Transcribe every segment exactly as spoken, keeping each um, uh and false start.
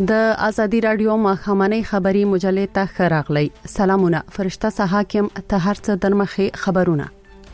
د ازادي رادیو مخامنۍ خبری مجلې ته خراغلی. سلامونه. فرشته صحاکم ته هرڅه درمخې خبرونه.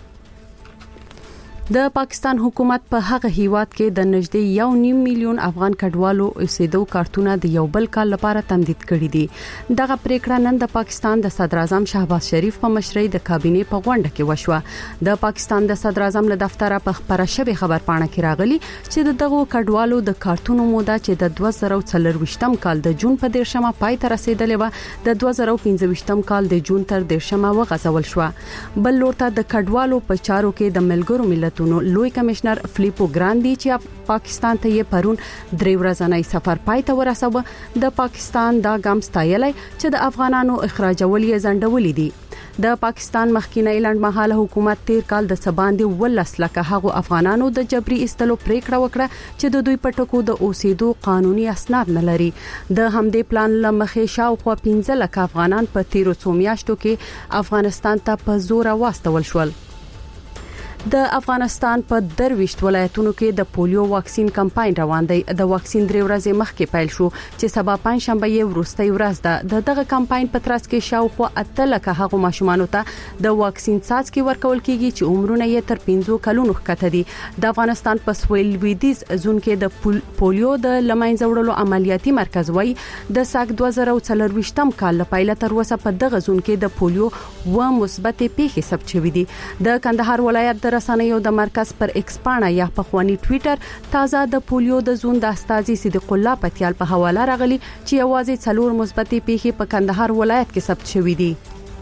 د پاکستان حکومت په هغه هیواد کې د نږدې یو نیم میلیون افغان کډوالو اوسېدو کارتونه د یو بل کال لپاره تمدید کړي دي. دغه پریکړه نن د پاکستان د صدر اعظم شهباز شریف په مشرۍ د کابینې په غونډه کې وشوه. د پاکستان د صدر اعظم له دفتره په خبره شوی خبر پاڼه کې راغلی چې دغه کډوالو د کارتونو موده چې د دوه زره څلرويشتم کال د جون په دیرشمه پای ته رسیدلې و د دوه زره پنځويشتم کال د جون تر دیرشمه وغځول شو. بل لورته د کډوالو په چارو کې د ملګرو ملت لوی کمشنر فلیپو ګراندي چې پاکستان ته یې پرون درې ورځنی سفر پای ته ورسوه. د پاکستان دا ګام ستایلی چې د افغانانو اخراجول یې ځنډولې دي. د پاکستان مخکینی لنډمهاله حکومت تیر کال د سباندې ولس لکه هغه افغانانو د جبري استلو پریکړه وکړه چې د دوی پټکو د اوسېدو قانوني اسناد نه لري. د همدې پلان لمخې شاوخوا پنځه لک افغانان په تیرو څو میاشتو کې افغانستان ته په زور واستول شول. د افغانستان په درويشت ولایتونو کې د پولیو واکسین کمپاین روان دی. د واکسین درې ورځې مخکې پیل شو چې سبا پنځ شنبه یې وروستۍ ورځ ده. د دغه کمپاین په ترڅ کې شاوخوا اته لک هغه ماشومان ته د واکسین څاڅکي ورکول کیږي چې عمرونه یې تر پنځو کلونو ښکته دي. د افغانستان په سویل لویدیز زون کې د پولیو د لمنځه وړلو عملیاتي مرکز وای د ساک دوه زره څلرويشتم کال لپاره تر اوسه په دغه زون کې د پولیو و مثبت پیښې ثبت شوې دي. د کندهار ولایت رسنیو د مرکز پر ایکس پاڼه یا په خواني ټوئیټر تازه د پولیو د زون د استاذي صدیق الله پتیال په حواله راغلي چې یوازې څلور مثبت پیښې په کندهار ولایت کې ثبت شوې دي.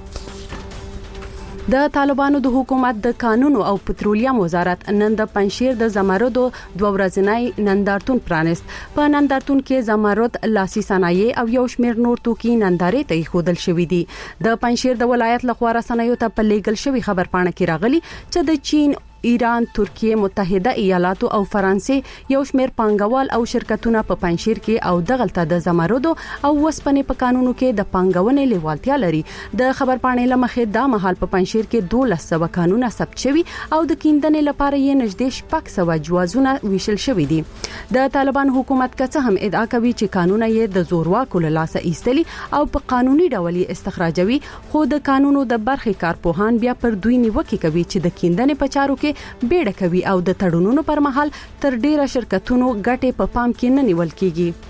د طالبانو د حکومت د قانون او پټرولیم وزارت نن د پنځشیر د زمردو دوه ورځنی نندارتون پرانست. په نندارتون کې زمرد، لاسي صنایع او یو شمېر نور توکي نندارې ته خودل شوې دي. د پنځشیر د ولایت لخوا رسنیو ته په لیګل شوی خبر پاڼه کې راغلی چې د چین، ایران، ترکیه، متحده ایالاتو او فرانسې یو شمېر پانګوال او شرکتونه په پنځشیر کې او دغلطه د زمردو او وسپنې په قانونو کې د پانګونې لیوالتیا لري. د خبر پاڼې لمخې دا مهال په پنځشیر کې دولس سوه قانونه ثبت شوي او د کیندنې لپاره یې نږدې شپږ سوه جوازونه ویشل شوي دي. د طالبان حکومت که هم ادعا کوي چې قانونه یې د زورواکو له لاسه ایستلي او په قانوني ډول یې استخراجوي، خو د قانونو د برخې کارپوهان بیا پر دوی نیوکه کوي چې د کیندنې په چارو کې بیړه کوي او د تړونونو پر مهال تر ډیره شرکتونو ګټې په پام کې نه نیول کیږي.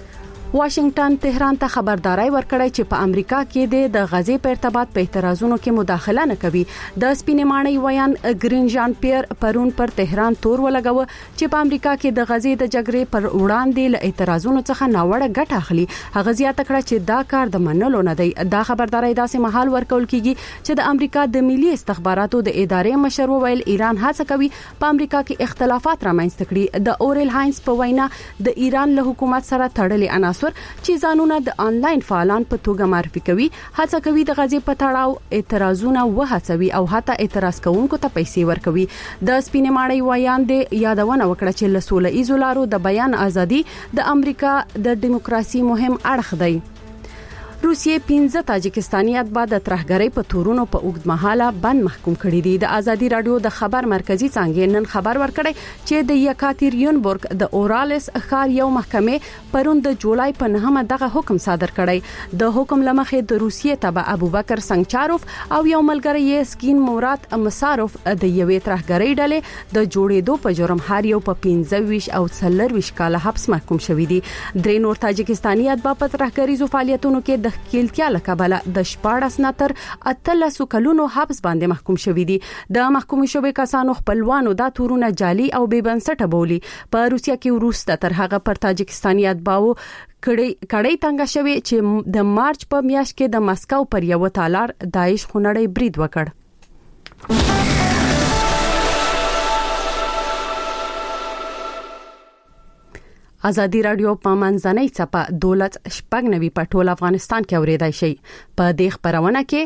واشنگټن تهران ته خبرداري ورکړی چې په امریکا کې د غزې په ارتباط په اعتراضونو کې مداخله نه کوي. د سپینې ماڼۍ ویان ګرین جان پیر پرون پر تهران تور ولګاوه چې په امریکا کې د غزې د جګړې پر وړاندې له اعتراضونو څخه ناوړه ګټه اخلي. هغه زیاته کړه چې دا کار د منلو نه دی. دا خبرداري داسې مهال ورکول کیږي چې د امریکا د ملي استخباراتو د ادارې مشر ویل ایران هڅه کوي په امریکا کې اختلافات رامنځته کړي. د اورل هاینز په وینا د ایران له حکومت سره تړلې عناصر چې ځانونه د انلاین فعالان په توګه معرفي کوي، هڅه کوي د غزې په تړاو اعتراضونه وهڅوي او حتی اعتراض کوونکو ته پیسې ورکوي. د سپینې ماڼۍ ویان د یادونه وکړه چې له سوله ایزو لارو د بیان ازادي د امریکا د دیموکراسي مهم اړخ دی. روسیې پنځه تاجکستاني اتباع د ترهګرۍ په تورونو په اوږدمهاله بند محکوم کړي دي. د ازادي رادیو د خبر مرکزی څانګې نن خبر ورکړی چې د یکاترینبورګ د اورالس ښار یو محکمې پرون د جولای په نهمه دغه حکم صادر کړی. د حکم لمخې د روسیې تبع ابوبکر سنگچاروف او یو ملګری یې سکین مورات مساروف د یوې ترهګرۍ ډلې د جوړېدو په جرم هر یو په پنځه ویشت او څلور ویشت کاله حبس محکوم شوی دي. درې نور تاجکستاني اتباع په ترهګریزو فعالیتونو کې د کېلتیا لکبله د شپاړس نه تر اتلس کلونو حبس باندې محکوم شوی دي. د محکوم شوی کسانو خپلوانو دا تورونه جعلي او بې بنسټه بولی. په روسیا کې وروسته تر هغه پر تاجکستاني اتباعو کړي کړي تنګ شوی چې د مارچ په میاشت کې د مسکو پر یو تالار داعش خونړی برید وکړ. ازادي رادیو په منځنۍ چپه دولت شپږ نوي په ټول افغانستان کې اوریدای شي. په دې خبرونه کې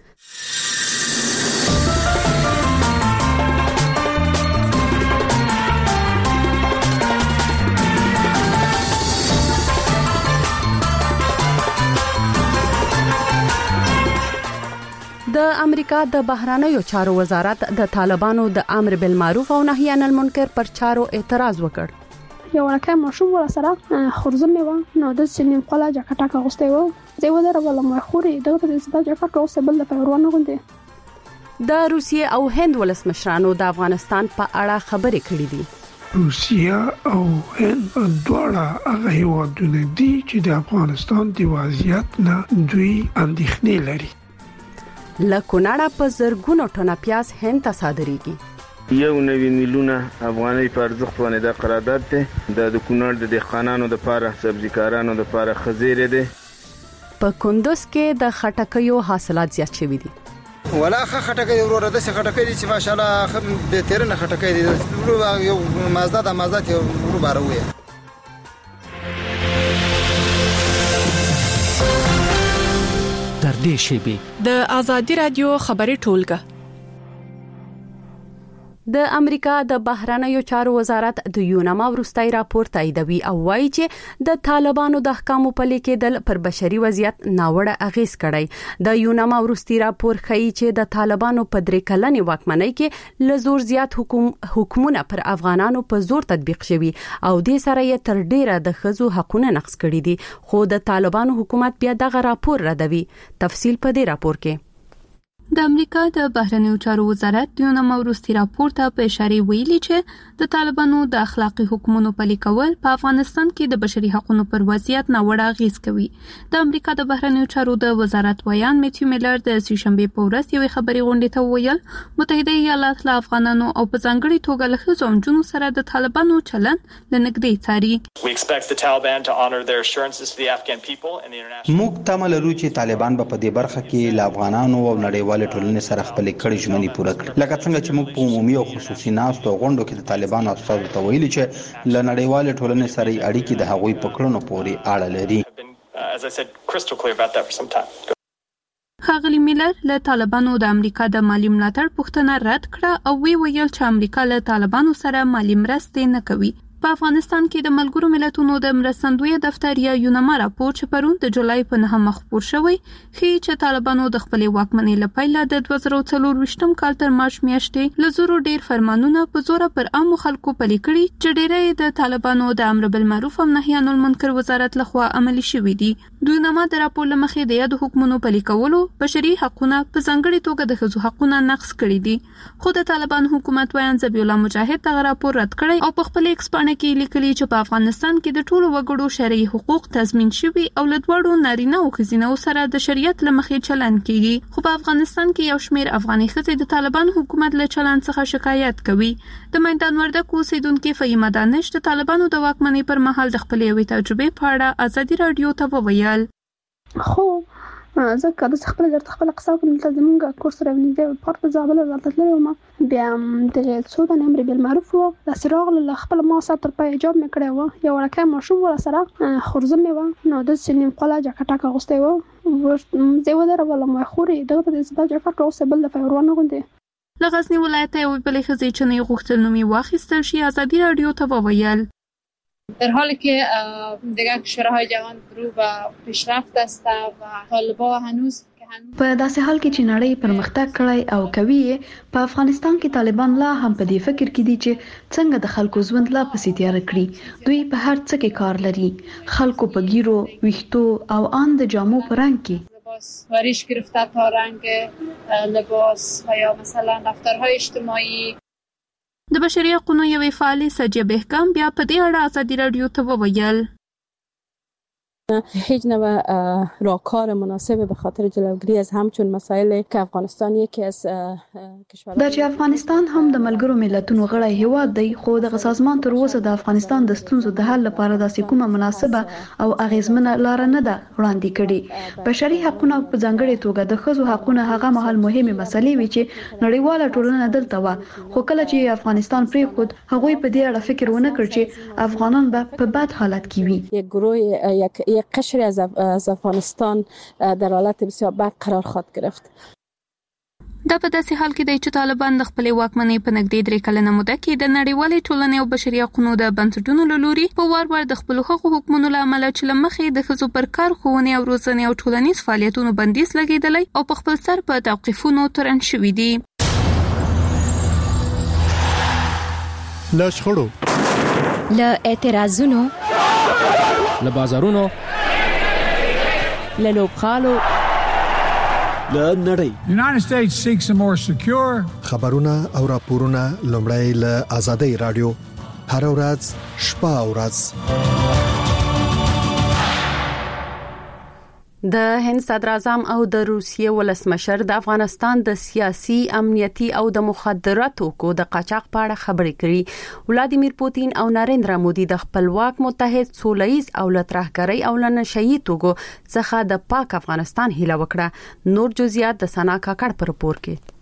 د امریکا د بهرانیو چارو وزارت د طالبانو د امر بالمعروف او نهي عن المنکر پر چارو اعتراض وکړ. یو ورکه ماشوم ور سره خورزم و نو د سنیم قلا جاکټه کا غوسته و زه ودر ولا ما خوري دغه د زړه جاکټ اوسه بل په ورونه غوندي د روسیې او هند ولسمشرانو د افغانستان په اړه خبرې کړې دي. روسیا او هند دواړه هغه هیوادونه دي چې د افغانستان د وضعیت نه دوی اندېښنې لري. له کونړه په زرګونو ټنه پیاز هند ته صادریږي. یو نوي میلیونه افغانۍ په ارزښت باندې د قرارداد ته د کونړ د دهقانانو لپاره سبزیکارانو لپاره خزیره ده. په کندوز کې د خټکیو حاصلات زیات شوي دي. ولا خټکې وروره د خټکې دي چې ماشاءالله به تیر نه خټکې دي یو مازدا د مازدا ته ورو باروي. در دې شی د ازادي رادیو خبري ټولګه. د امریکا د بهرنیو چارو وزارت د یونما وروستي راپور تاییدوي او وایي چې د طالبانو د احکامو په لیکدل پر بشري وضعیت ناوړه اغیز کړی. د یونما وروستي راپور ښیي چې د طالبانو په درې کلنې واکمنۍ کې لزور زیات حکوم حکومونه پر افغانانو په زور تطبیق شوي او د سره یې تر ډیره د خزو حقونه نقض کړي دي. خو د طالبانو حکومت بیا دغه راپور ردوي. تفصیل په دې راپور کې. د امریکا د بهرنیو چارو وزارت د یونما وروستي راپور ته په اشاره ویلي چې د طالبانو د اخلاقی حکومتونو پلي کول په افغانستان کې د بشري حقوقو پر وضعیت ناوړه اغیز کوي. د امریکا د بهرنیو چارو د وزارت ویان میتیو میلر د سیشنبه په ورځ یوې خبري غونډې ته ویل متحده ایالات له افغانانو او په ځانګړي توګه له ښځو او جنو سره د طالبانو چلند لنګدې څاري. موږ تمه لرو چې طالبان به په دې برخه کې له افغانانو او نړیوال ټولنې سره خپل کړي ژمنې پوره کړي. لکه څنګه چې موږ په عمومي او خصوصي ناستو غونډو کې د طالبانو استازو ته ویلي چې له نړیوال ټولنې سره اړیکې د هغوی په کړنو پورې اړه لري. ښاغلي میلر له طالبانو د امریکا د مالی ملاتړ پوښتنه رد کړه او وی ویل چې امریکا له طالبانو سره مالی مرستې نه کوي. په افغانستان کې د ملګرو ملتونو د مرستندوی دفتر یا یونما راپور چې پرون د جولای په نهمه مخبور شوی ښیي چې طالبانو د خپل واکمنۍ لپاره د دوه زره څلور کال تر مارچ میاشتې له زورو ډیر فرمانونه په زور پر عامو خلکو پلي کړي چې ډیری د طالبانو د امر بالمعروف او نهي عن المنکر وزارت لخوا عملي شوي دي. د یونما د راپور لمخې د یاد حکومتونو پلي کولو بشري حقوقونه په ځانګړي توګه د ښځو حقوقونه نقض کړي دي. خو د طالبان حکومت ویان ذبیح الله مجاهد دغه راپور رد کړی او په خپل ایکس کې لیکلي چې په افغانستان کې د ټولو وګړو شرعي حقوق تضمین شوي او له دواړو نارینه او ښځینه سره د شریعت له مخې چلند کیږي. خو په افغانستان کې یو شمېر افغاني ښځې د طالبان حکومت له چلند څخه شکایت کوي. د میدان وردګ اوسیدونکو فهیمه دانش د طالبانو د واکمنۍ پر مهال د خپل یوې تجربې په اړه ازادي رادیو ته وویل. خو ځکه د خپل د خپل قصه کوم د زمونږ کورس راوړي د پارت زابل ورته تللی وم بیا د سودان امر بالمعروف و د سراغ له خپل ما ساتر په جواب مې کړی و یو ورکه ماشوم ور سره خورزم و نو د سنیم قلا جاکټه کا غوسته و زه ودر ولا ما خوري دغه د زړه جاکټ اوسه بل په ورونه غوندي. له غزنی ولایت یو بلې ښځې چې نه غوښتل نومي واخیستل شي ازادي رادیو ته وویل. در حالی که دیگر کشورهای جهان رو به پیشرفت است و طالبان هنوز په داسې حال کې چې نړۍ پرمختګ کړی او کوي په افغانستان کې طالبان لا هم په دې فکر کې دي چې څنګه د خلکو ژوند لا پسې تیار کړي. دوی په هر څه کې کار لري، خلکو په ګیرو، ویښتو او ان د جامو په رنګ کې لباس وریش گرفته تا رنگ لباس و یا مثلا رفتارهای اجتماعی. د بشري حقوقو یوې فعالې سجیه بهکام بیا په دې اړه ازادي رادیو ته وویل. هیچ نوع راهکار مناسب به خاطر جلوگیری از همچون مسائل که افغانستان یکی از کشورها دا چې افغانستان هم د ملګرو ملتونو غړی هیواد دی خو د سازمان تر اوسه د افغانستان د ستونزو د حل لپاره داسې کومه مناسبه او اغیزمنه لار نه ده وړاندې کړې. بشري حقوقونه په ځانګړي توګه د ښځو حقوقونه هغه مهال مهمه مسلې وي چې نړیواله ټولنه دلته و خو کله چې افغانستان پرې خود هغوی په دې اړه فکر ونه کړ چې افغانان به په بد حالت کې وي. یک گروه یک یک قشری از, از افغانستان در حالت بسیار بد قرار خواهد گرفت. دا په داسې حال کې دی چې طالبان د خپل واکمنۍ په نږدې درې کلنه موده کې د نړیوالې ټولنې او بشري حقوقو د بنسټونو له لوري په وار وار د خپل حقوقو حکمونو له امله چې لمخې د ښځو پر کار ښوونې او روزنې او ټولنیز فعالیتونو بندیز لګېدلی او په خپل سر په توقیفونو تورن شوي دي. له شخړو له اعتراضونو، له بازارونو، له لوبخالو، له نړۍ. United States seeks a more secure. خبرونه او راپورونه لومړی له آزادۍ رادیو هر ورځ شپه او ورځ. د هند صدر اعظم او د روسیې ولسمشر د افغانستان د سیاسي، امنیتي او د مخدراتو کو د قاچاق په اړه خبرې کړې. ولادیمیر پوتین او نریندرا مودي د خپلواک متحد سولهییز او لترهګرۍ او لنشئی توګو څخه د پاک افغانستان هیله وکړه. نور جزئیات د سنا کاکړ پر پور کې.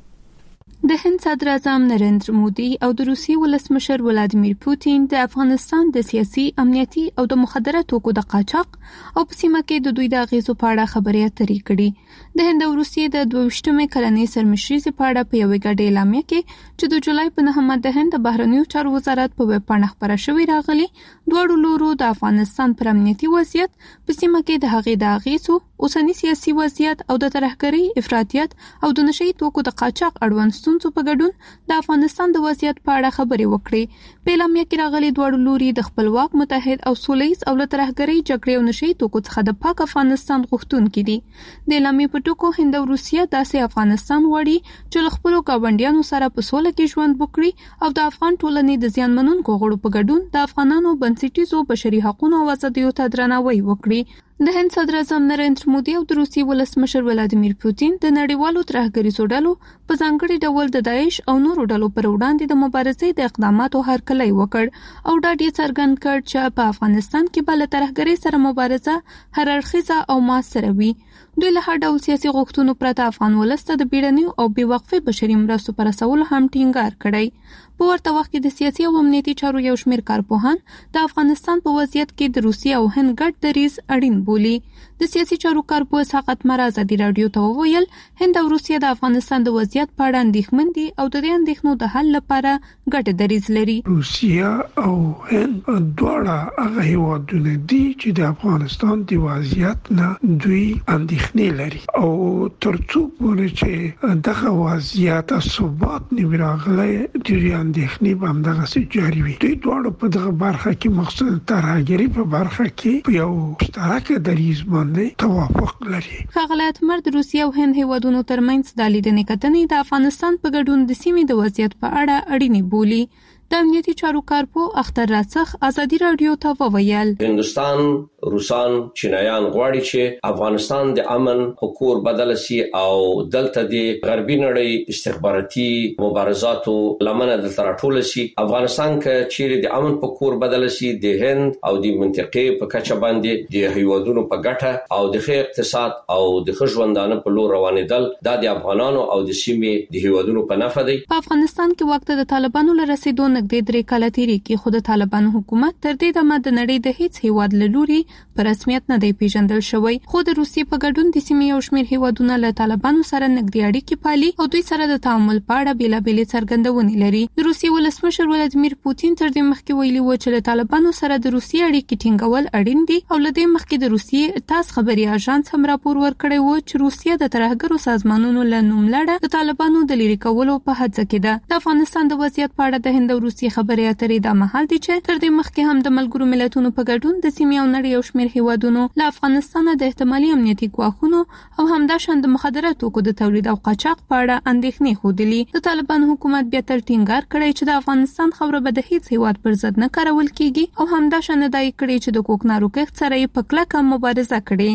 د هند صدر اعظم نریندرا مودي او د روسیې ولسمشر ولادیمیر پوتین د افغانستان د سیاسي، امنیتي او د مخدراتو کو د قاچاق او په سیمه کې د دوی د اغیزو په اړه خبرې اترې کړې. د هند او روسیې د دوه ویشتمې کلنۍ سرمشرۍ په اړه په یوې ګډه اعلامیه کې چې د جولای په نهمه د هند د بهرنیو چارو وزارت په ویب پاڼه خبره شوې راغلي، دواړو لورو د افغانستان پر امنیتي وضعیت، په سیمه کې د هغې د اغیزو، اوسنی سیاسي وضعیت او د ترهګرۍ، افراطیت او د نشئی توکو د قاچاق اړوند ستونزو په ګډون د افغانستان د وضعیت په اړه خبرې وکړې. په اعلامیه کې راغلي دواړو لوري د خپلواک متحد او سولهییز او لترهګرۍ جګړې او نشئی توکو څخه د پاک افغانستان غوښتونکي دي. د اعلامیې په ټکو هند او روسیه داسې افغانستان غواړي چې له خپلو ګاونډیانو سره په سوله کې ژوند وکړي او د افغان ټولنې د زیانمنونکو غړو په ګډون د افغانانو بنسټیزو بشري حقوقو او آزادیو ته درناوی وکړي. د هند صدر اعظم نریندرا مودي او د روسیې ولسمشر ولادیمیر پوتین د نړیوالو ترهګریزو ډلو په ځانګړي ډول د داعش او نورو ډلو پر وړاندې د مبارزې د اقداماتو هرکلی وکړ او ډاډ یې څرګند کړ چې په افغانستان کې بل ترهګرۍ سره مبارزه هر اړخیزه او موثره وي. دوی له هر ډول سیاسي غوښتنو پرته افغان ولس ته د بیړنیو او بې وقفې بشري مرستو پر رسولو هم ټینګار کړی. په ورته وخت کې د سیاسي او امنیتي چارو یو شمېر کارپوهان د افغانستان په وضعیت کې د روسیې او هند ګډ دریځ اړین بولي. د سیاسي چارو کارپوه اسحاق اتمر ازادي رادیو ته وویل هند او روسیه د افغانستان د وضعیت په اړه اندېښمن دي او د دې اندېښنو د حل لپاره ګډ دریځ لري. روسیه او هند دواړه هغه هیوادونه دي چې د افغانستان د وضعیت نه دوی اندېښنې لري او ترڅو پورې چې دغه وضعیت ثبات نه راغلی د اندېښنې به همدغسې جاري وي. دوی دواړو په دغه برخه کې مخصوصا ترهګرۍ په برخه کې په یو مشترک دریځ باندې توافق لري. ښاغلی اتمر د روسیې او هند هیوادونو ترمنځ د لیدنې کتنې د افغانستان په ګډون د سیمې د وضعیت په اړه اړینې بولي. د امنیتي چارو کارپوه اختر راڅخ ازادي رادیو ته وویل هندستان، روسان، چینایان غواړي چې افغانستان د امن حکور بدل شي او دلته د غربي نړۍ استخباراتي مبارزاتو لمنه د تراټول شي. افغانستان کې چیرې د امن حکور بدل شي د هند او د منطقې په کچه باندې د هیوادونو په ګټه او د ښه اقتصاد او د ښه ژوندانه په لور روانېدل د افغانانو او د سیمې د هیوادونو په نفع دی. په افغانستان کې وخت د طالبانو له رسیدو نږدې درې کاله تیرې کې خو د طالبانو حکومت تر دې دمه د نړۍ د هیڅ هیواد له لوري په رسمیت نه دی پیژندل شوی. خو د روسیې په ګډون د سیمې یو شمېر هیوادونه له طالبانو سره نږدې اړیکې پالي او دوی سره د تعامل په اړه بېلابېلې څرګندونې لري. د روسیې ولسمشر ولادیمیر پوتین تر دې مخکې ویلي و چې له طالبانو سره د روسیې اړیکې ټینګول اړین دي او له دې مخکې د روسیې تاس خبري اژانس هم راپور ورکړی و چې روسیه د ترهګرو سازمانونو له نوملړه د طالبانو د لرې کولو په هڅه کې ده. د افغانستان د وضعیت په اړه د هند او روسیې خبرې اترې دا مهال دي چې تر دې مخکې هم د ملګرو ملتونو په ګډون د سیمې او نړۍ یو شمېر هیوادونو له افغانستان د احتمالي امنیتي ګواښونو او همداشان د مخدراتو کو د تولید او قاچاق په اړه اندېښنې ښودلې. د طالبان حکومت بیا تر ټینګار کړی چې د افغانستان خاوره به د هیڅ هیواد پر ضد نه کارول کیږي او همداشان دا یې کړی چې د کوکنارو کښت سره یې په کلکه مبارزه کړې.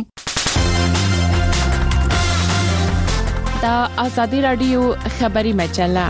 دا آزادي رادیو خبري مجله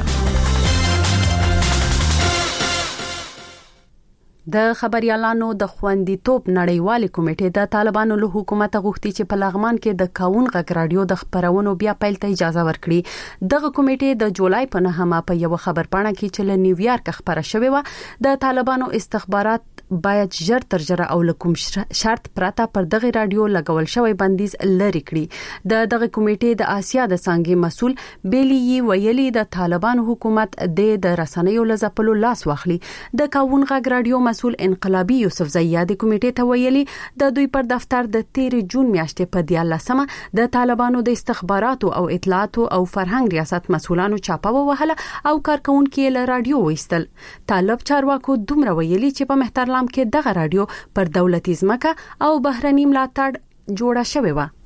د خبريالانو د خوندیتوب نړیوال کمیټې د طالبانو له حکومت غوښتي چې په لغمان کې د کاون غږ رادیو د خبرونو بیا پیل ته اجازه ورکړي. دغه کمیټې د جولای په نهمه په یو خبرپاڼه کې چې له نیویارک خبره شوې و د طالبانو استخبارات باید ژر تر ژره او لکم شرط پراته پر دغه رادیو لګول شوی بندیز لري کړي. د دغه کمیټې د آسیا د څنګه مسول بیلی ویلي د طالبانو حکومت د رسنیو لزپلو لاس واخلي. د کاون غږ رادیو مسول انقلابي یوسف زیاد کمیټې ته ویلي د دوی پر دفتر د تیر جون میاشتې په دیارلسمه د طالبانو د استخباراتو او اطلاعاتو او فرهنګ ریاست مسولانو چاپه ووهله او کارکونکو له رادیو وېستل. طالب چارواکو دومره ویلي چې په مهترلام کې دغه رادیو پر دولتي ځمکه او بهرني ملاتړ جوړه شوې و.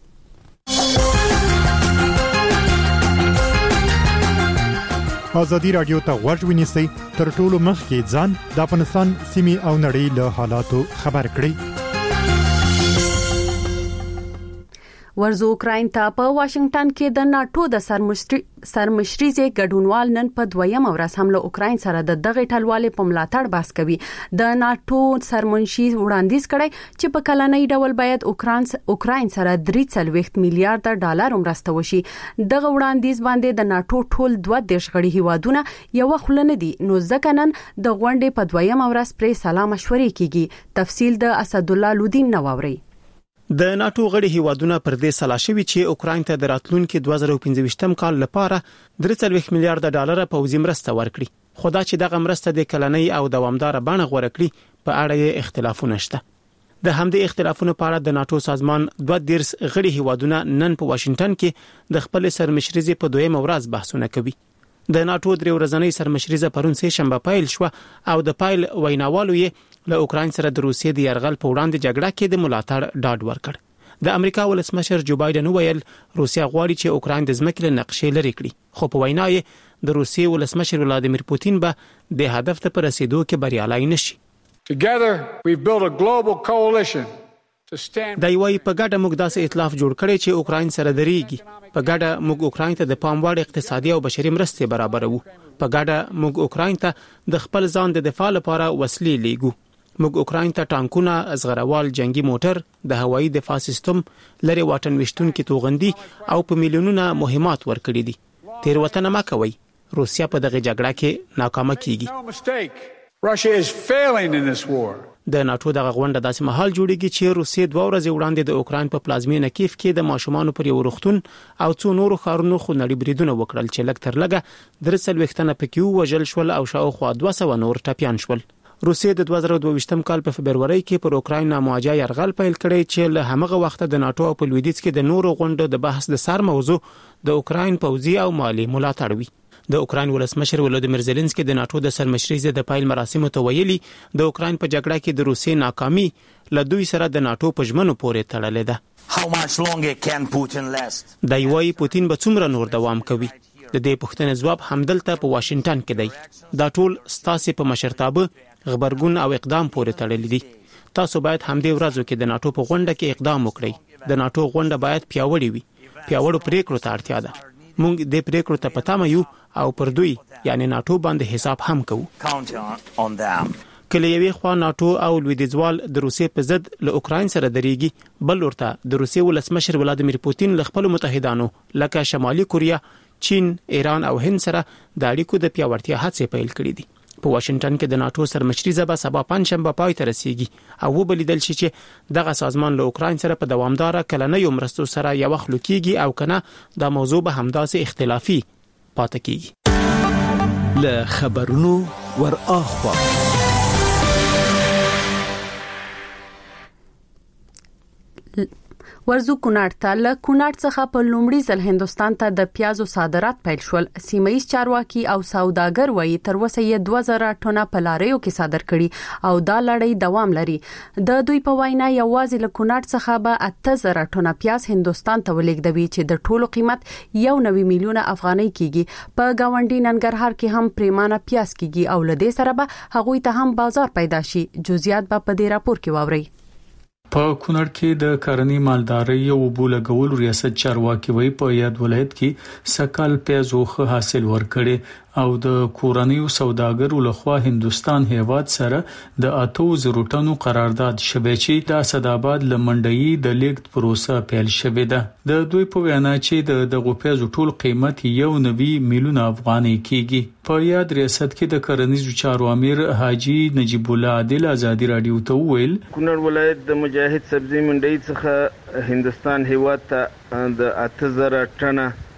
ازادي رادیو ته غوږ ونیسئ تر ټولو مخکې ځان د افغانستان سیمې او نړۍ له حالاتو خبر کړئ. ورزو اوکراین ته په واشنگټن کې د ناتو د سرمشري سرمشريزه ګډونوال نن په دویم ورځ هم له اوکراین سره د دغه ټلوالې په ملاتړ بحث کوي. د ناتو سرمنشي وړاندیز کړي چې په کلنۍ ډول باید اوکراین اوکراین سره درې څلوېښت میلیارډ ډالر مرسته وشي. دغه وړاندیز باندې د ناتو ټول دوه دیش غړي هیوادونه یو خلنه دي، نو ځکه نن د غونډې په دویم ورځ پرې سلام مشورې کیږي. تفصیل د اسد الله لودین نواوري. د ناتو غړي هیوادونه پر دې سلا شوي چې اوکراین ته د راتلونکو دوه زره پنځه کال لپاره درې څلوېښت میلیارډ ډالر پوځي مرسته ورکړي. خدا چې دغه مرسته د کلنۍ او دوامدار بڼه غوړه کړي په اړه یې اختلافونه شته. د همدې اختلافونو په اړه د ناتو سازمان دوه دیرس غړي هیوادونه نن په واشنگټن کې د خپل سرمشريزه په دویم ورځ بحثونه کوي. د ناتو درې ورځنۍ سرمشريزه پرون سه شنبه پیل شو او د پایل ویناوالو یې له اوکراین سره د روسیې د یرغل په وړاندې جګړه کې د ملاتړ ډاډ ورکړ. د امریکا ولسمشر جو بایدن ویل روسیا غواړي چې اوکراین د ځمکې له نقشې لري کړي، خو په وینا یې د روسیې ولسمشر ولادیمیر پوتین به د هدف ته رسیدو کې بریالي نشي. Together we've built a global coalition. دا یوای په ګډه موږ داسې ائتلاف جوړ کړی چې اوکراین سره درېږي. په ګډه موږ اوکراین ته د پام وړ اقتصادي او بشري مرستې برابروو. په ګډه موږ اوکراین ته د خپل ځان د دفاع لپاره وسلې لیږو. موږ اوکراین ته ټانکونه، ازغروال، جنگي موټر، د هوایي دفاع سیستم، لري واټن وشتونکو توغندي او په میلیونونو مهمات ورکړي دي. تیروتنه ما کوي، روسیا په دغه جګړه کې ناکامه کیږي. Russia is failing in this war. د ناتو دغه غونډه داسې مهال جوړیږي چې روسیې دوه ورځې وړاندې د اوکراین په پلازمینه کیف کې د ماشومان پر یو وروختون او څو نورو ښارونو خونړي بریدونه وکړل چې لږ تر لږه درې څلوېښت تنه پکې وژل شول او شاوخوا دوه سوه نور ټپیان شول. روسیې د دوه زره دوه کال په فبرورۍ کې پر اوکراین نامواجه یرغل پیل کړی چې له همغه وخته د ناتو په لویدیځ کې د نورو غونډو د بحث د سر موضوع د اوکراین پوځي او مالی ملاتړ وي. د اوکراین ولسمشر ولادیمیر زيلنسکي د ناتو د سرمشريزه د پایل مراسمو ته ویلي د اوکراین په جګړه کې د روسیې ناکامي له دوی سره د ناتو په ژمنو پورې تړلې ده. How much longer can Putin last? دا یوای پوتین به څومره نور دوام کوي؟ د دې پوښتنې ځواب همدلته په واشنگټن کې دی. دا ټول ستاسو په مشرتابه، خبرګون او اقدام پورې تړلې دي. تاسو باید همدې ورځو کې د ناتو په غونډه کې اقدام وکړئ. د ناتو غونډه باید پیاوړې وي. پیاوړو پریکړو ته اړتیا ده. موږ د پریکړو ته پاتامه یو او پر دوی یعنی ناتو باندې حساب هم کوو. کله یوې خوا ناتو او لویدیځوال د روسیې په ضد له اوکراین سره درېږي، بل ورته د روسیې ولسمشر ولادیمیر پوتین له خپل متحدانو لکه شمالي کوریا، چین، ایران او هند سره د اړیکو د پیاوړتیا هڅې پیل کړې دي. په واشنگټن کې د ناتو سرمشريزه به سبا پنځشنبه پای ته رسیږي او وبلیدل شي چې دغه سازمان له اوکراین سره په دوامدار کلنۍ مرستو سره یو خلک کیږي او کنه دا موضوع به همداسې اختلافي پاتې کیږي. له خبرونو ور اخوا ورزو کونړ ته له کونړ څخه په لومړي ځل هندستان ته د پیازو صادرات پیل شول. سیمایي چارواکي او سوداګر وایي تر اوسه یې دوه زره ټنه په لاریو کې صادر کړي او دا لړۍ دوام لري. د دوی په وینا یوازې له کونړ څخه به اته زره ټنه پیاز هندستان ته ولېږدوي چې د ټولو قیمت یو نوي میلیونه افغانۍ کیږي. په گاونډي ننګرهار کې هم پریمانه پیاز کیږي او لدې سره به هغوی ته هم بازار پیدا شي. جزئیات به په دې راپور کې واورئ. په کونړ کې د کرنی مالدارۍ او بولګول ریاست چارواکي وی په یاد ولایت کې سکل پیازوخه حاصل ورکړي او د کورنیو سوداګرو لخوا هندستان هیواد سره د اتو زرو ټنو قرارداد شوی چې د اسداباد لمنډي د لیګ پروسه پیل شوې ده. د دوی په وینا چې د دغه پیازو ټول قیمت یو نوي میلیون افغانۍ کیږي. په یاد ریاست کې د کرنیزو چارو امیر حاجی نجیب الله عادل ازادي رادیو ته ویل کونړ ولایت د مجاهد سبزی منډي څخه هندستان هیواد ته د اته زره ټنه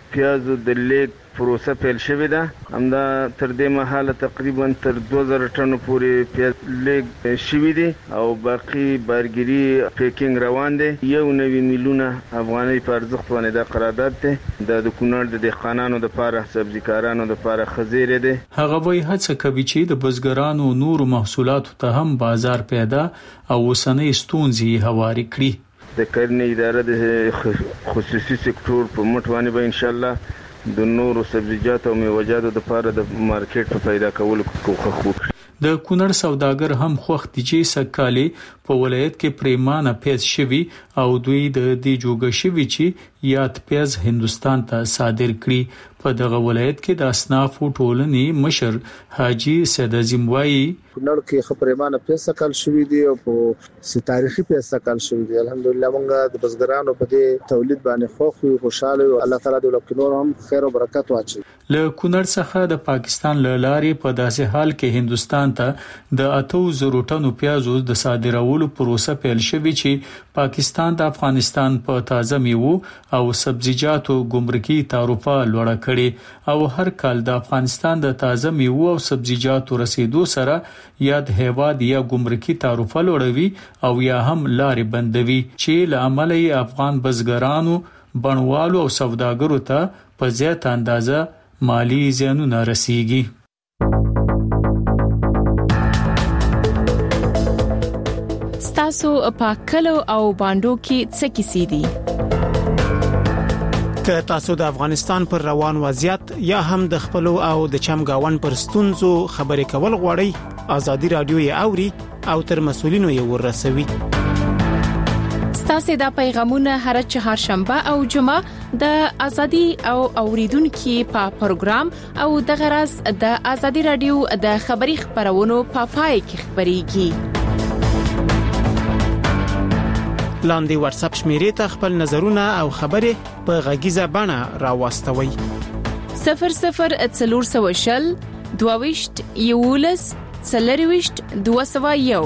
پیازو د لیک پروسه پیل شوې ده. همدا تر دې مهاله تقریبا تر دوه زره ټنو پورې پیاز لیک شوي دي او باقي بارګري پیکینګ روان دي. یو نوي میلیونه افغانۍ په ارزښت باندې دا قرارداد دی. دا د کونړ د دهقانانو لپاره سبزیکارانو لپاره خزیره ده. هغه وایي هڅه کوي چې د بزګرانو نورو محصولاتو ته هم بازار پیدا او وسنۍ ستونزې هواري کړي. د کرنې اداره د خصوصي سکتور په مټ باندې به ان شاء الله د نورو سبزیجاتو او میوه‌جاتو لپاره د مارکیټ په پیدا کولو کوښښ وکړي. د کونړ سوداګر هم خوښ دي چې سکالي په ولایت کې پریمانه پیاز شوی او دوی د دې جوګه شوی چې یاد پیاز هندستان ته صادر کړي. په دغه ولایت کې د اصناف ټولنې مشر حاجی سید عظیم وایي کونړ کې خبرېمانه پیاز سکال شوی دی او په سی تاریخي پیاز سکال شوی دی. الحمدلله موږ د بزګرانو په دې تولید باندې خوښ او خوشاله او الله تعالی د لکونو هم خیر او برکت واچي. له کونړ څخه د پاکستان له لارې په داسې حال کې هندستان ته د اته زره ټنو پیازو د صادرولو پروسه پیل شوې چې پاکستان د افغانستان په تازه میوه او سبزیجاتو ګمرکي تعرفه لوړه کړي او هر کال د افغانستان د تازه میوه او سبزیجاتو رسیدو سره یا د هیواد یا ګمرکي تعرفه لوړوي او یا هم لارې بندوي چې لامل یې افغان بزګرانو بڼوالو او سوداګرو ته په زیات اندازه مالی زیانونه رسیږي. ستاسو په کلو او باندو کې څه کیسې دي؟ که تاسو د افغانستان پر روان وضعیت یا هم د خپلو او د چمګاون پر ستونزو خبرې کول غواړئ، ازادي رادیو یې اوري او تر مسولینو یې ورسوي. ستاسو د پیغامونه هر چهارشنبه او جمعه د ازادي او اوریدونکو په پروګرام او د غرض د ازادي رادیو د خبري خبرونو په پای کې خبريږي. لاندې واتس اپ شمیرې ته خپل نظرونه او خبرې په غږیزه بڼه راوستوي. صفر صفر څلور سوه شل دوه یولس څلرويشت دوه سوه یو.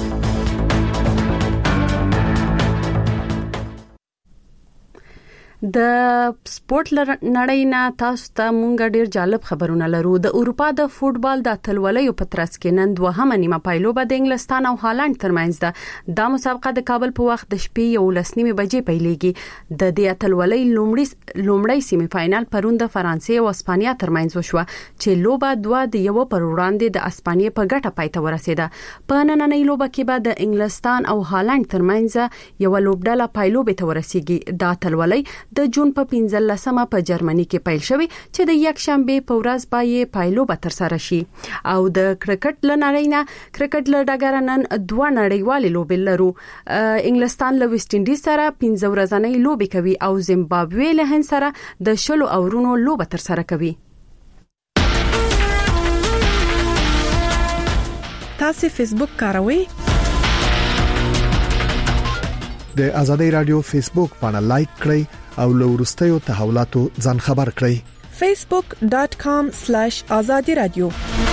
د سپورت نړۍ نه تاسو ته مونږ ډیر جالب خبرونه لرو. د اروپا د فوتبال د اتلولۍ په ترڅ کې نن دوهمه نیمه پایلوبه د انګلستان او هالند ترمنځ ده. دا مسابقه د کابل په وخت د شپې یو لسنیمه بجې پیلېږي. د دې اتلولۍ لومړی لومړی سیمه فائنل پرون د فرانسې او اسپانیا ترمنځ وشو چې لوبه دوه د یو پر وړاندې د اسپانیا په ګټه پای ته ورسیده. په نننۍ لوبه کې به د انګلستان او هالند ترمنځ یو لوبډله پایلوبه ته ورسیږي. د اتلولۍ د جون په پنځلسمه په جرمني کې پیل شوی چې د یک شنبه په ورځ به پایلوبه تر سره شي. او د کرکټ لنړۍ نه کرکټ لډګر نن دوه نړیوالې لوبې لرو. انګلستان له ویسټ انډیز سره پنځه ورځې لوبې کوي او زیمبابوې له هند سره د شلو اورونو لوبه تر سره کوي. تاسو فیسبوک کاروئ؟ د ازادي رادیو فیسبوک باندې لایک کړئ او له وروستیو تحولاتو ځان خبر کړئ. facebook dot com slash azadi radio.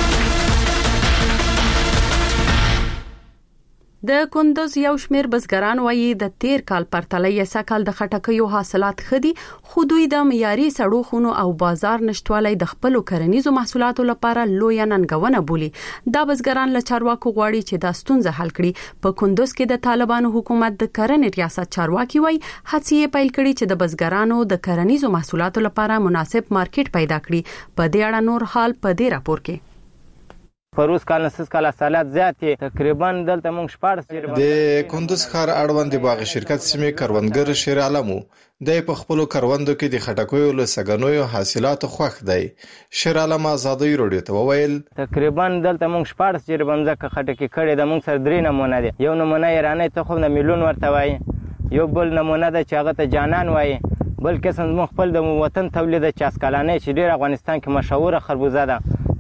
د کندوز یو شمیر بزګران وایي د تیر کال پرتله یې سکهال د خټکیو حاصلات خدي، خو دوی د معیاري سړو خونو او بازار نشټوالي د خپل کرنیزو محصولاتو لپاره لوی ننګونه بولي. دا بزګران له چارواکو غواړي چې دا ستونزه حل کړي. په کندوز کې د طالبانو حکومت د کرنې ریاست چارواکي وایي هڅې پیل کړي چې د بزګرانو د کرنیزو محصولاتو لپاره مناسب مارکیټ پیدا کړي. په دې اړه نور حال په دې راپور کې. پروس کال نسس کال حاصلات زیاتې تقریبا دلته موږ شپږ د کندوز ښار اړوند باغ شرکت سیمه کروندګر شیر عالمو د په خپل کروندو کې د خټکوي له سګنوي حاصلات خوښ دی. شیر عالم ازادي رادیو ته وویل تقریبا دلته موږ شپږ چې بمځکه خټکی کړي د موږ سره درې نمونه دي. یو نمونه ایرانی ته خو د میلیون ورته وایي، یو بل نمونه د چاغه ته جانان وایي، بل قسم موږ خپل د وطن تولید چاسکلانه چې ډیر افغانستان کې مشهور خربوزه ده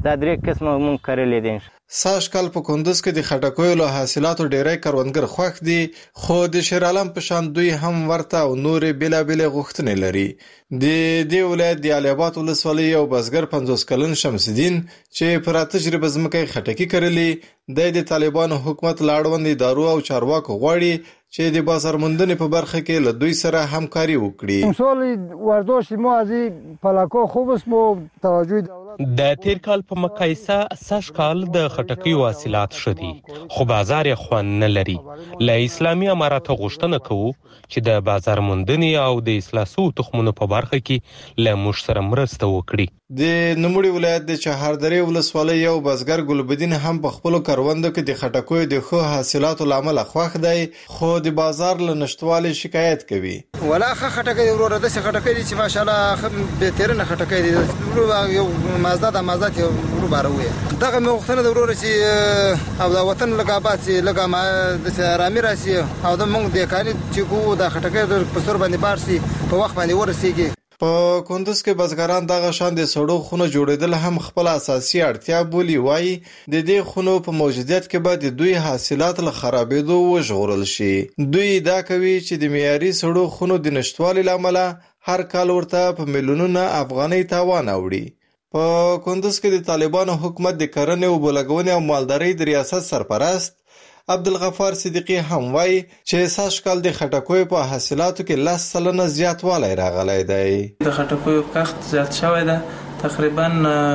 دا درې قسمه مونږ کرلې دي. ساشکل په کندوز کې د خټکیو له حاصلاتو ډیری کروندګر خوښ دي، خو د شیر عالم په شان دوی هم ورته او نورې بېلابېلې غوښتنې لري. د دې ولایت د علي آباد ولسوالۍ یو بزګر پنځوس کلن شمس الدین چې پر تجربه ځمکه یې خټکي کرلې، د طالبانو حکومت له اړوند ادارو او چارواکو غواړي چې د بازار موندنې په برخه کې له دوی سره همکاري وکړي. مسئول ورداشت ما از پلاکو خوب است مو توجه دولت د تیر کال په مقایسه سږ کال د خټکیو حاصلات شدي، خو بازار یې خوند نه لري. له اسلامي اماراتو غوښتنه کوو چې د بازار موندنې او د اصلاح شوو تخمونو په برخه کې له موږ سره مرسته وکړي. د نوموړي ولایت د چهاردرې ولسوالۍ یو بزګر ګلبدین هم په خپلو کروندو کې د خټکیو د ښو حاصلاتو له امله خوښ دی، خو د بازار له نشتوالي شکایت کوي. ولا ښه خټکی وروره داسې خټکی دي چې ماشاءالله بهترینه خټکی دي، یو مازه ده مازه یې ورو باره وویه. دغه مې غوښتنه ده وروره چې او د وطن لږ آباد سي، لږ داسې ارامي راسي او د موږ د کالي چې کوو د خټکی په سور باندې بار سي په وخت باندې ورسېږي. په کندوز کې بزګران دغه شان د سړو خونو جوړېدل هم خپل اساسي اړتیا بولي. وایي د دې خونو په موجودیت کې به د دوی حاصلات له خرابېدو وژغورل شي. دوی دا کوي چې د معیاري سړو خونو د نشتوالي له امله هر کال ورته په میلیونونه افغانۍ تاوان اوړي. په کندوز کې د طالبانو حکومت د کرنې او بولګونې او مالدارۍ د ریاست سرپرست عبدالغفار صدیقی هم وایي چې سږ کال د خټکیو په حاصلاتو کې لس سلنه زیاتوالی راغلی دی. د خټکیو کښت زیات شوی ده، تقریبا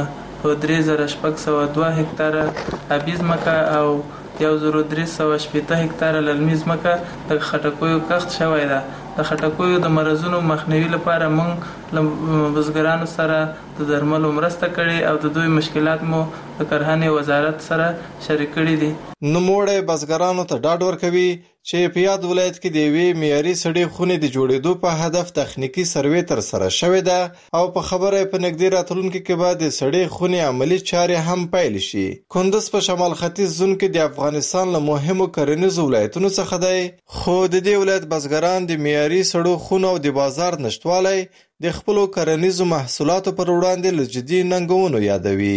په درې زره شپږ سوه دوه هکتاره ابي ځمکه او یو زره درې سوه شپېته هکتاره للمي ځمکه د خټکیو کښت شوی ده. د خټکیو د مرضونو مخنیوي لپاره موږ له بزګرانو سره د درملو مرسته کړې او د دوی مشکلات مو د کرهنې وزارت سره شریک کړي دي. نوموړی بزګرانو ته ډاډ ورکوي چې په یاد ولایت کې د یوې معیاري سړې خونې د جوړېدو په هدف تخنیکي سروې ترسره شوې ده او په خبره په نږدې راتلونکي کې به د سړې خونې عملي چارې هم پیل شي. کندوز په شمال ختیځ زون کې د افغانستان له مهمو کرنیزو ولایتونو څخه دی، خو د دې ولایت بزګران د معیاري سړو خونو او د بازار نشتوالی د خپلو کرنیزو محصولاتو پر وړاندې له جدي ننګونو یادوي.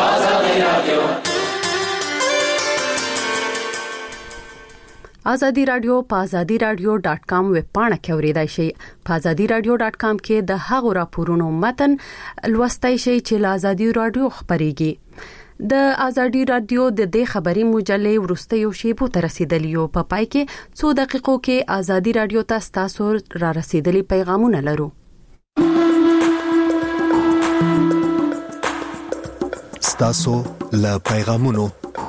ازادي رادیو په ازادي رادیو ډاټ کام ویب پاڼه کې اوریدای شئ. په ازادي رادیو ډاټ کام کې د هغو راپورونو متن لوستای شئ چې له ازادي رادیو خبريږي. د ازادي رادیو د دې خبري مجلې ورستیو شیبو ته رسیدلی او په پای کې څو دقیقو کې ازادي رادیو ته ستاسو را رسیدلی پیغامونه لرو. ستاسو له پیغامونو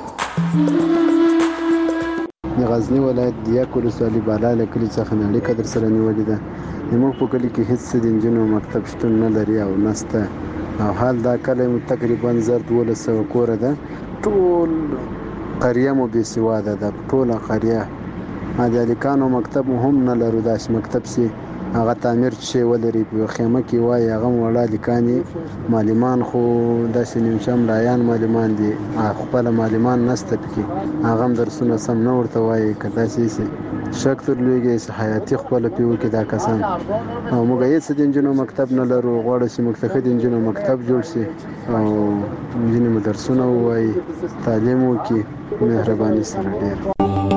د غزنی ولایت د یک ولسوالۍ بالاله کلي څخه مې اړیکه در سره نیولې ده. زموږ په کلي کې هیڅ د انجونو مکتب شتون نه لري او نسته، او حال دا کلی مو تقریبا زر دولس سوه کوره ده. ټول قریه مو بې سواده ده، ټوله قریه د هلکانو مکتب هم نه لرو. داسې مکتب سي هغه تعمیر چې ولري په خیمه کې وایي هغه وړه هلکانې معلمان خو داسې نیمچه ملایان معلمان دي، خپله معلمان نسته پکې، هغه هم درسونه سم نه ورته وایي. که داسې سي شک درلوږي حیاتي خپله پې وکړي دا کسان. او موږ هېڅ د نجونو مکتب نه لرو، غواړو چې موږ ته ښه د نجونو مکتب جوړ شي او نجونې مو درسونه ووایي، تعلیم وکړي. مهرباني سره ډېر.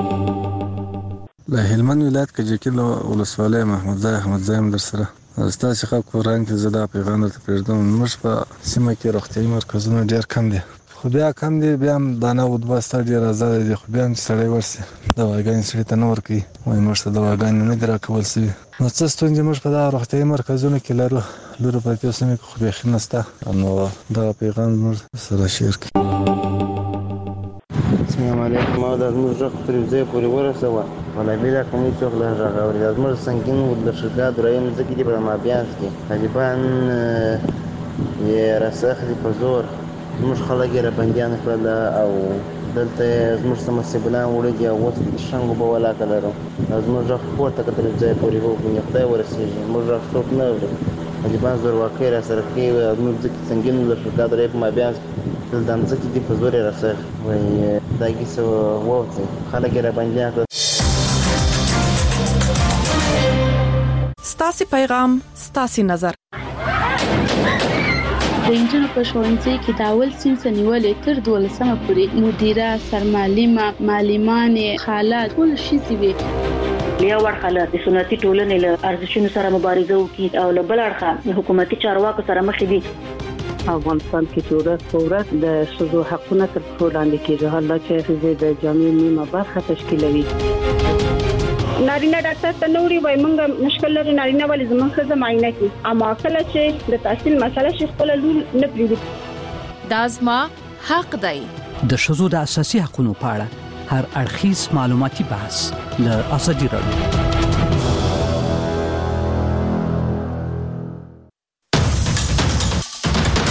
له هلمند ولایت کجکي ولسوالۍ محمد ځای احمد ځای هم در سره ستاسو ښه کوران کې زه دا پیغام درته پرېږدم. موږ په سیمه کې روغتیایي مرکزونه ډېر کم دي، خو بیا کم دي، بیا هم دانه ودبه ستا ډېر ازاده دي، خو بیا هم چې سړی ورسي دواګانې سړي ته نه ورکوي، وایي موږ ته دواګانې نه دي راکول سوي. نو څه ستونزې موږ په دغه روغتیایي مرکزونو کې لرو، لرو په دې سیمه کې خو بیخي نشته. نو دغه پیغام موږ سره شیر کړي. السلام علیکم. او د زموږ غږ تر یو ځای پورې ورسوه. ولابي دا کومې څوک له غږ اوري. د زموږ سنګین ولسواکۍ دریم ځکه دي په مابیانس کې طالبان یې راڅخلي په زور. زموږ خلک یې رابندیان کړل او دلته زموږ څه مسیبلان وړي دي او اوس د شنګو به ولاکه لرو. او زموږ غږ پورته که تر یو ځای پورې ووځي خدای ورسېږي. زموږ غږ څوک نه اوري. طالبان زورواکۍ راسره کوي. زموږ ځکه سنګین ولسواکۍ دریم په مابیانس دلته هم ځکه دي په زور یې راڅخي. وایي دا کیسه ووځي، خلک یې رابندیان کړل. ستاسو پیغام ستاسو نظر. د انجنونو په ښوونځي کې د اول صنف نیولې تر دولسمه پورې مدیره، سرمعلمه، معلمانې، خاله ټول شي وي. یو ورخه د سنتي ټولنې له ارزښتونو سره مبارزه وکړي او له بل اړخه حکومتي چارواکو سره مخ دي. افغانستان کې چې ورځ په ورځ د ښځو حقونه تر پښو لاندې کېږي، حالا چې ښځې د جامعې نیمه برخه تشکیلوي. نارینه ډاکټر ته نوري وای مونږ مشکل لري نارینه ولې زموږ ښځه معاینه کوي، اما کله چې د تحصیل مسله شي خپل لول نه پریږدي. دا زما حق دی. د ښځو د اساسي حقوقو په اړه هر اړخیز معلوماتي بحث له ازادي راډیو.